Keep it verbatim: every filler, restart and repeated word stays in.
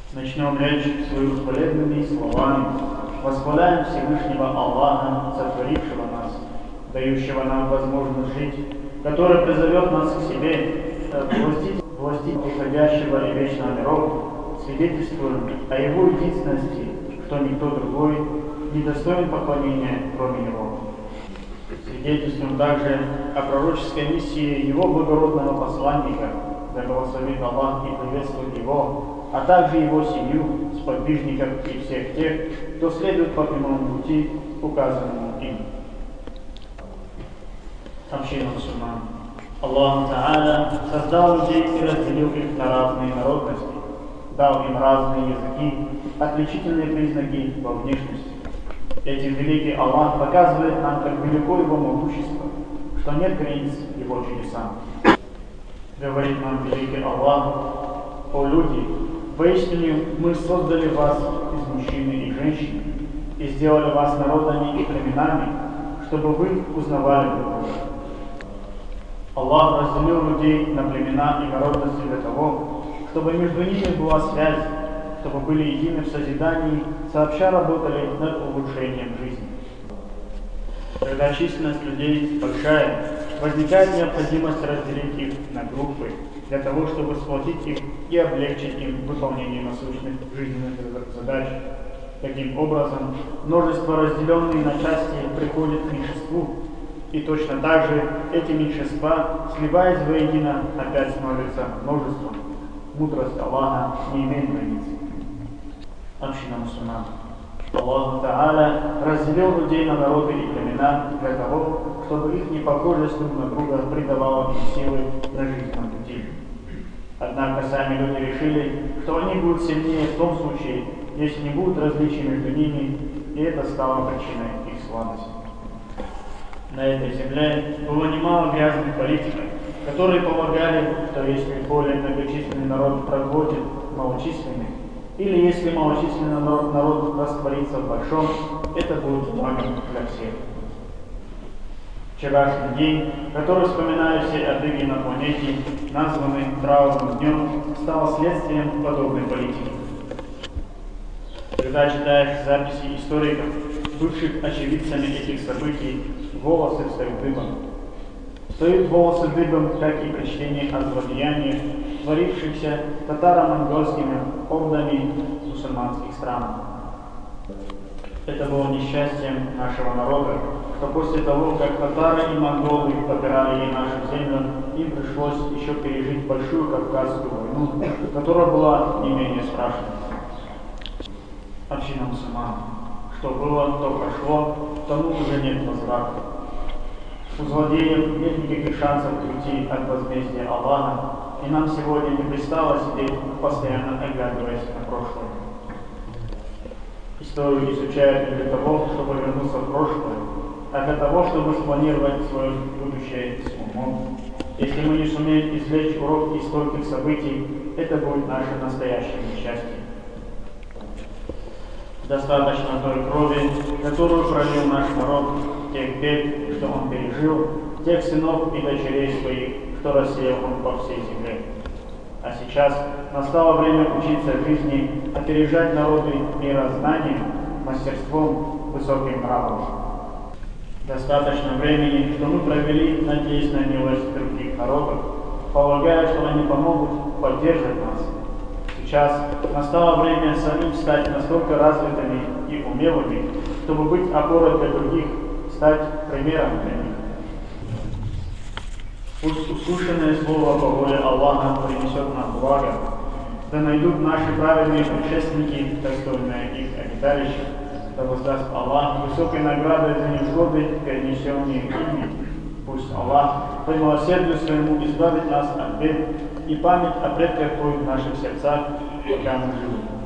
Начнем речь свою хвалебными словами. Восхваляем Всевышнего Аллаха, сотворившего нас, дающего нам возможность жить, который призовет нас к себе, властить, властить приходящего и вечного миров, свидетельствуем о его единственности, что никто другой не достоин поклонения, кроме него. Свидетельствуем также о пророческой миссии его благородного посланника, да благословит Аллах и приветствует его, а также его семью, сподвижников и всех тех, кто следует по прямому пути, указанному им. Община мусульман. Аллах Та'аля создал людей и разделил их на разные народности, дал им разные языки, отличительные признаки во внешности. Этим великий Аллах показывает нам, как велико его могущество, что нет границ его чудесам. Говорит нам великий Аллах: «О люди, поистине мы создали вас из мужчины и женщины и сделали вас народами и племенами, чтобы вы узнавали друг друга». Аллах разделил людей на племена и народности для того, чтобы между ними была связь, чтобы были едины в созидании, сообща работали над улучшением жизни. Когда численность людей большая, возникает необходимость разделить их на группы, для того, чтобы сплотить их и облегчить им выполнение насущных жизненных задач. Таким образом, множество, разделенные на части, приходит к меньшинству, и точно так же эти меньшинства, сливаясь воедино, опять становятся множеством. Мудрость Аллаха не имеет границ. Община мусульман. Аллах Та'аля разделил людей на народы и племена для того, чтобы их непохожесть друг на друга придавала им силы на жизненном пути. Однако сами люди решили, что они будут сильнее в том случае, если не будут различий между ними, и это стало причиной их слабости. На этой земле было немало грязных политиков, которые полагали, что если более многочисленный народ проглотит малочисленный, или если малочисленный народ, народ растворится в большом, это будет благом для всех. Вчерашний день, который вспоминают все адыги на планете, названный траурным днем, стал следствием подобной политики. Когда читаешь записи историков, бывших очевидцами этих событий, волосы встают дыбом. Встают волосы дыбом, как и при чтении о злодеяниях, творившихся татаро-монгольскими ордами в мусульманских странах. Это было несчастьем нашего народа, что после того, как татары и монголы попирали нашу землю, им пришлось еще пережить большую Кавказскую войну, которая была не менее страшной. Община мусульман. Что было, то прошло, тому уже нет возврата. У злодеев нет никаких шансов уйти от возмездия Аллаха, и нам сегодня не пристало сидеть, постоянно оглядываясь на прошлое. Историю изучают не для того, чтобы вернуться в прошлое, а для того, чтобы спланировать свое будущее с умом. Если мы не сумеем извлечь урок из стольких событий, это будет наше настоящее несчастье. Достаточно той крови, которую пролил наш народ, тех бед, что он пережил, тех сынов и дочерей своих, что рассеял он по всей земле. А сейчас настало время учиться жизни, опережать народы мира знанием, мастерством, высоким нравом. Достаточно времени, что мы провели, надеясь на милость других народов, полагая, что они помогут поддержать нас. Сейчас настало время самим стать настолько развитыми и умелыми, чтобы быть опорой для других, стать примером для них. Пусть услышанное слово по воле Аллаха принесет нам благо, да найдут наши праведные предшественники достойное их обиталище, да воздаст Аллах высокой наградой за невзгоды, перенесенные ими. Пусть Аллах по милосердию своему избавит нас от бед, и память о предках будет в наших сердцах, пока мы живы.